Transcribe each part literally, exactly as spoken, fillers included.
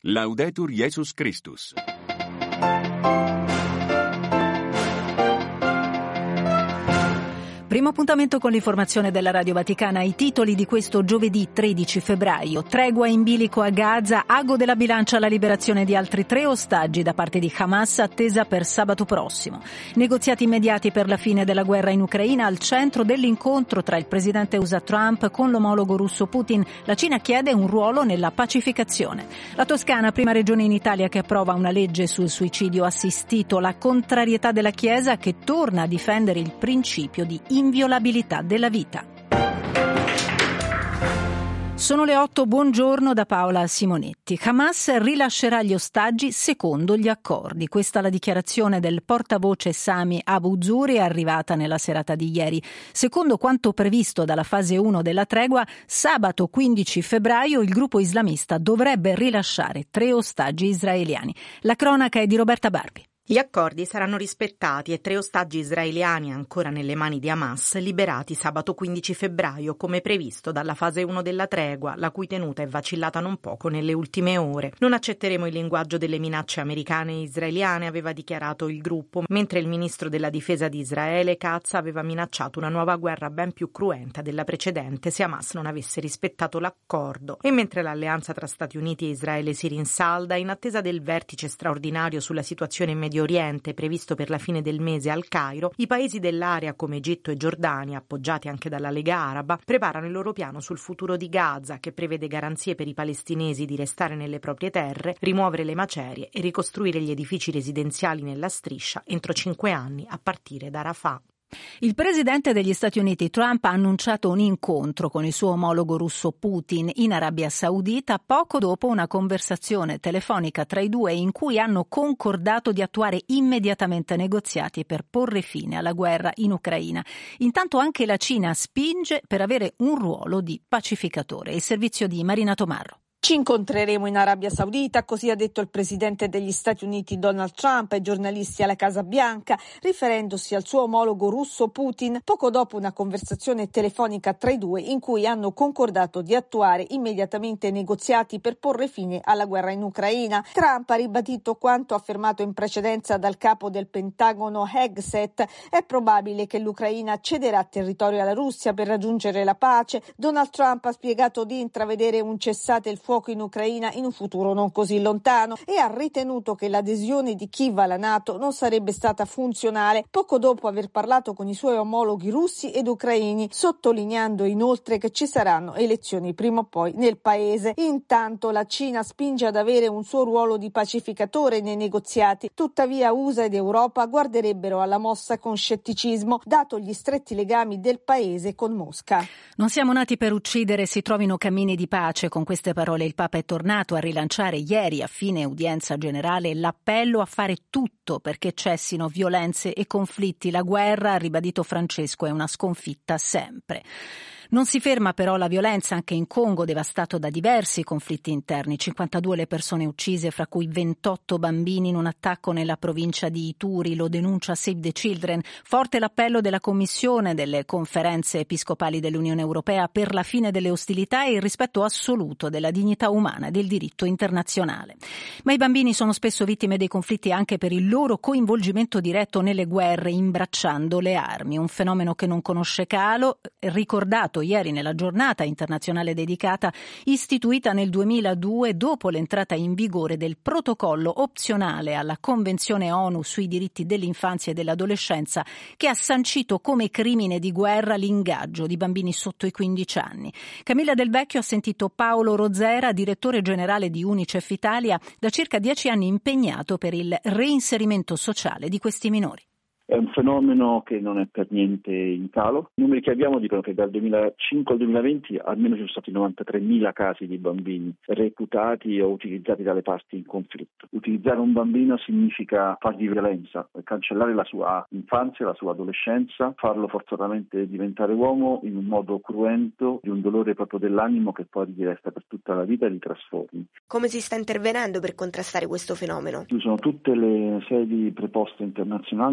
Laudetur Jesus Christus. Primo appuntamento con l'informazione della Radio Vaticana. I titoli di questo giovedì tredici febbraio. Tregua in bilico a Gaza, ago della bilancia alla liberazione di altri tre ostaggi da parte di Hamas attesa per sabato prossimo. Negoziati immediati per la fine della guerra in Ucraina al centro dell'incontro tra il presidente U S A Trump con l'omologo russo Putin. La Cina chiede un ruolo nella pacificazione. La Toscana, prima regione in Italia che approva una legge sul suicidio assistito. La contrarietà della Chiesa che torna a difendere il principio di inviolabilità della vita. Sono le otto, buongiorno da Paola Simonetti. Hamas rilascerà gli ostaggi secondo gli accordi. Questa è la dichiarazione del portavoce Sami Abu Zuhri arrivata nella serata di ieri. Secondo quanto previsto dalla fase uno della tregua, sabato quindici febbraio il gruppo islamista dovrebbe rilasciare tre ostaggi israeliani. La cronaca è di Roberta Barbi. Gli accordi saranno rispettati e tre ostaggi israeliani ancora nelle mani di Hamas liberati sabato quindici febbraio come previsto dalla fase uno della tregua, la cui tenuta è vacillata non poco nelle ultime ore. Non accetteremo il linguaggio delle minacce americane e israeliane, aveva dichiarato il gruppo, mentre il ministro della difesa di Israele Katz aveva minacciato una nuova guerra ben più cruenta della precedente se Hamas non avesse rispettato l'accordo. E mentre l'alleanza tra Stati Uniti e Israele si rinsalda, in attesa del vertice straordinario sulla situazione in Medio Oriente previsto per la fine del mese al Cairo, i paesi dell'area come Egitto e Giordania, appoggiati anche dalla Lega Araba, preparano il loro piano sul futuro di Gaza, che prevede garanzie per i palestinesi di restare nelle proprie terre, rimuovere le macerie e ricostruire gli edifici residenziali nella striscia entro cinque anni a partire da Rafah. Il presidente degli Stati Uniti Trump ha annunciato un incontro con il suo omologo russo Putin in Arabia Saudita poco dopo una conversazione telefonica tra i due in cui hanno concordato di attuare immediatamente negoziati per porre fine alla guerra in Ucraina. Intanto anche la Cina spinge per avere un ruolo di pacificatore. Il servizio di Marina Tomarro. Ci incontreremo in Arabia Saudita, così ha detto il presidente degli Stati Uniti Donald Trump ai giornalisti alla Casa Bianca, riferendosi al suo omologo russo Putin, poco dopo una conversazione telefonica tra i due in cui hanno concordato di attuare immediatamente negoziati per porre fine alla guerra in Ucraina. Trump ha ribadito quanto affermato in precedenza dal capo del Pentagono Hegseth: è probabile che l'Ucraina cederà territorio alla Russia per raggiungere la pace. Donald Trump ha spiegato di intravedere un cessate il fuoco in Ucraina in un futuro non così lontano e ha ritenuto che l'adesione di Kiev alla NATO non sarebbe stata funzionale poco dopo aver parlato con i suoi omologhi russi ed ucraini, sottolineando inoltre che ci saranno elezioni prima o poi nel paese. Intanto la Cina spinge ad avere un suo ruolo di pacificatore nei negoziati, tuttavia U S A ed Europa guarderebbero alla mossa con scetticismo, dato gli stretti legami del paese con Mosca. Non siamo nati per uccidere, si trovino cammini di pace. Con queste parole il Papa è tornato a rilanciare ieri a fine udienza generale l'appello a fare tutto perché cessino violenze e conflitti. La guerra, ha ribadito Francesco, è una sconfitta sempre. Non si ferma però la violenza anche in Congo, devastato da diversi conflitti interni. cinquantadue le persone uccise, fra cui ventotto bambini in un attacco nella provincia di Ituri, lo denuncia Save the Children. Forte l'appello della Commissione delle Conferenze Episcopali dell'Unione Europea per la fine delle ostilità e il rispetto assoluto della dignità umana e del diritto internazionale. Ma i bambini sono spesso vittime dei conflitti anche per il loro coinvolgimento diretto nelle guerre, imbracciando le armi, un fenomeno che non conosce calo, ricordato ieri nella giornata internazionale dedicata, istituita nel duemiladue dopo l'entrata in vigore del protocollo opzionale alla Convenzione ONU sui diritti dell'infanzia e dell'adolescenza, che ha sancito come crimine di guerra l'ingaggio di bambini sotto i quindici anni. Camilla Del Vecchio ha sentito Paolo Rozera, direttore generale di Unicef Italia, da circa dieci anni impegnato per il reinserimento sociale di questi minori. È un fenomeno che non è per niente in calo. I numeri che abbiamo dicono che dal duemilacinque al duemilaventi almeno ci sono stati novantatremila casi di bambini reputati o utilizzati dalle parti in conflitto. Utilizzare un bambino significa fargli violenza, cancellare la sua infanzia, la sua adolescenza, farlo forzatamente diventare uomo in un modo cruento, di un dolore proprio dell'animo che poi gli resta per tutta la vita e li trasformi. Come si sta intervenendo per contrastare questo fenomeno? Ci sono tutte le sedi preposte internazionali per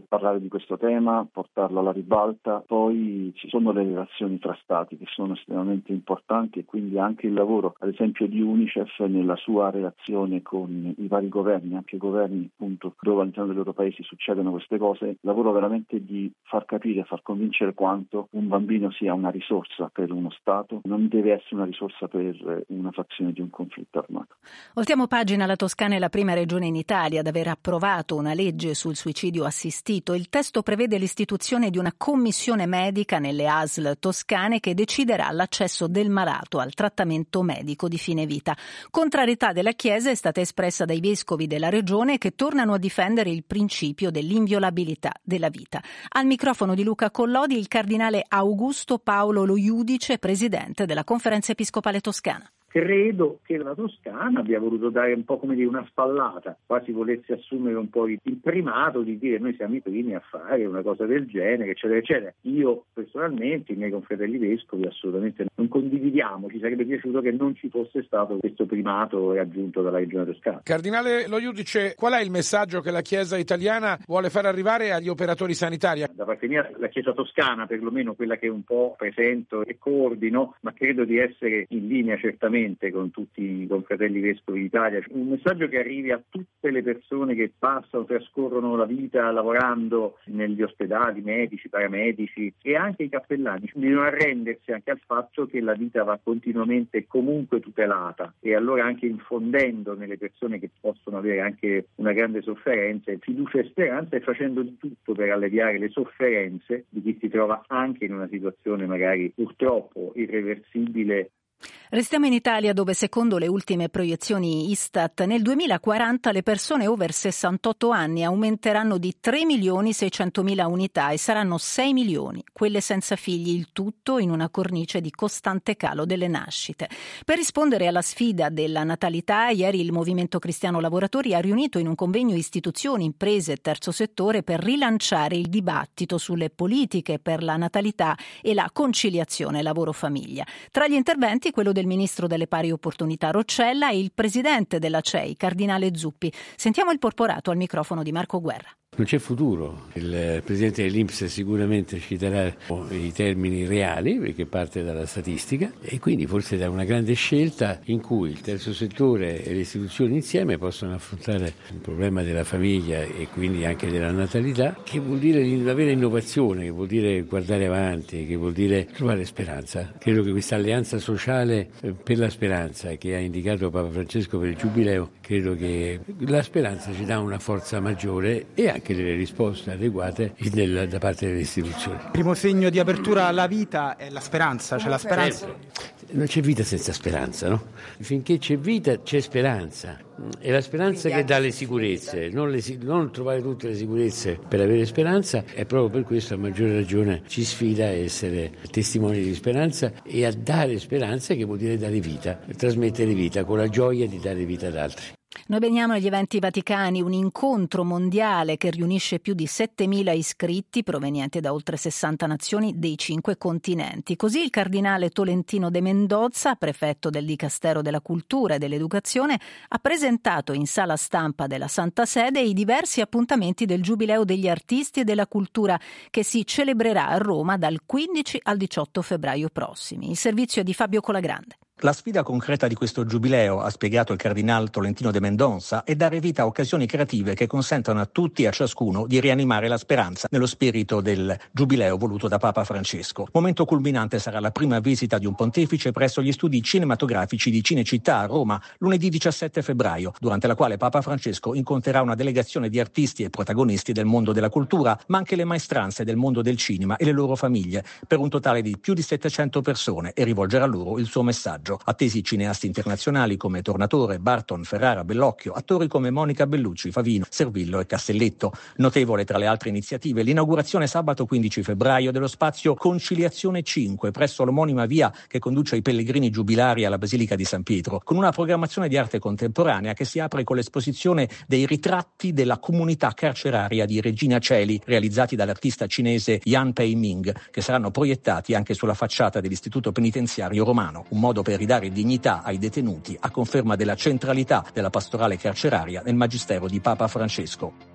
parlare di questo tema, portarlo alla ribalta. Poi ci sono le relazioni tra stati che sono estremamente importanti e quindi anche il lavoro, ad esempio, di UNICEF nella sua relazione con i vari governi, anche governi appunto dove all'interno dei loro paesi succedono queste cose, lavoro veramente di far capire, far convincere quanto un bambino sia una risorsa per uno Stato, non deve essere una risorsa per una fazione di un conflitto armato. Voltiamo pagina. La Toscana è la prima regione in Italia ad aver approvato una legge sul suicidio assistito. Il testo prevede l'istituzione di una commissione medica nelle A S L toscane che deciderà l'accesso del malato al trattamento medico di fine vita. Contrarietà della Chiesa è stata espressa dai vescovi della regione che tornano a difendere il principio dell'inviolabilità della vita. Al microfono di Luca Collodi il cardinale Augusto Paolo Lo Iudice, presidente della Conferenza Episcopale Toscana. Credo che la Toscana abbia voluto dare un po' come dire una spallata, quasi volesse assumere un po' il primato di dire noi siamo i primi a fare una cosa del genere, eccetera, eccetera. Io personalmente, i miei confratelli vescovi, assolutamente non condividiamo, ci sarebbe piaciuto che non ci fosse stato questo primato raggiunto dalla regione toscana. Cardinale Lo Iudice, qual è il messaggio che la Chiesa italiana vuole far arrivare agli operatori sanitari? Da parte mia, la Chiesa toscana, perlomeno quella che un po' presento e coordino, ma credo di essere in linea certamente con tutti i confratelli vescovi d'Italia, un messaggio che arrivi a tutte le persone che passano, trascorrono la vita lavorando negli ospedali, medici, paramedici e anche i cappellani, di non arrendersi anche al fatto che la vita va continuamente comunque tutelata e allora anche infondendo nelle persone che possono avere anche una grande sofferenza, fiducia e speranza e facendo di tutto per alleviare le sofferenze di chi si trova anche in una situazione magari purtroppo irreversibile. Restiamo in Italia dove secondo le ultime proiezioni Istat nel duemilaquaranta le persone over sessantotto anni aumenteranno di tre milioni seicentomila unità e saranno sei milioni quelle senza figli, il tutto in una cornice di costante calo delle nascite. Per rispondere alla sfida della natalità, ieri il Movimento Cristiano Lavoratori ha riunito in un convegno istituzioni, imprese e terzo settore per rilanciare il dibattito sulle politiche per la natalità e la conciliazione lavoro-famiglia. Tra gli interventi quello del ministro delle pari opportunità Roccella e il presidente della C E I, cardinale Zuppi. Sentiamo il porporato al microfono di Marco Guerra. Non c'è futuro, il presidente dell'I N P S sicuramente citerà i termini reali perché parte dalla statistica e quindi forse da una grande scelta in cui il terzo settore e le istituzioni insieme possono affrontare il problema della famiglia e quindi anche della natalità, che vuol dire avere innovazione, che vuol dire guardare avanti, che vuol dire trovare speranza. Credo che questa alleanza sociale per la speranza che ha indicato Papa Francesco per il Giubileo, credo che la speranza ci dà una forza maggiore e anche anche delle risposte adeguate del, da parte delle istituzioni. Il primo segno di apertura alla vita è la speranza, c'è la speranza. Certo. Non c'è vita senza speranza, no? Finché c'è vita c'è speranza. È la speranza che dà le sicurezze, non, le, non trovare tutte le sicurezze per avere speranza, e proprio per questo a maggior ragione ci sfida a essere testimoni di speranza e a dare speranza, che vuol dire dare vita, trasmettere vita con la gioia di dare vita ad altri. Noi veniamo agli eventi vaticani, un incontro mondiale che riunisce più di settemila iscritti provenienti da oltre sessanta nazioni dei cinque continenti. Così il cardinale Tolentino de Mendoza, prefetto del Dicastero della Cultura e dell'Educazione, ha presentato in sala stampa della Santa Sede i diversi appuntamenti del Giubileo degli Artisti e della Cultura che si celebrerà a Roma dal quindici al diciotto febbraio prossimi. Il servizio è di Fabio Colagrande. La sfida concreta di questo giubileo, ha spiegato il cardinale Tolentino de Mendoza, è dare vita a occasioni creative che consentano a tutti e a ciascuno di rianimare la speranza nello spirito del giubileo voluto da Papa Francesco. Momento culminante sarà la prima visita di un pontefice presso gli studi cinematografici di Cinecittà a Roma lunedì diciassette febbraio, durante la quale Papa Francesco incontrerà una delegazione di artisti e protagonisti del mondo della cultura, ma anche le maestranze del mondo del cinema e le loro famiglie, per un totale di più di settecento persone, e rivolgerà loro il suo messaggio. Attesi cineasti internazionali come Tornatore, Barton, Ferrara, Bellocchio, attori come Monica Bellucci, Favino, Servillo e Castelletto. Notevole tra le altre iniziative l'inaugurazione sabato quindici febbraio dello spazio Conciliazione cinque presso l'omonima via che conduce i pellegrini giubilari alla Basilica di San Pietro, con una programmazione di arte contemporanea che si apre con l'esposizione dei ritratti della comunità carceraria di Regina Coeli, realizzati dall'artista cinese Yan Pei Ming, che saranno proiettati anche sulla facciata dell'istituto penitenziario romano, un modo per ridare dignità ai detenuti, a conferma della centralità della pastorale carceraria nel magistero di Papa Francesco.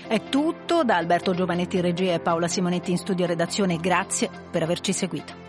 È tutto, da Alberto Giovanetti in regia e Paola Simonetti in studio e redazione. Grazie per averci seguito.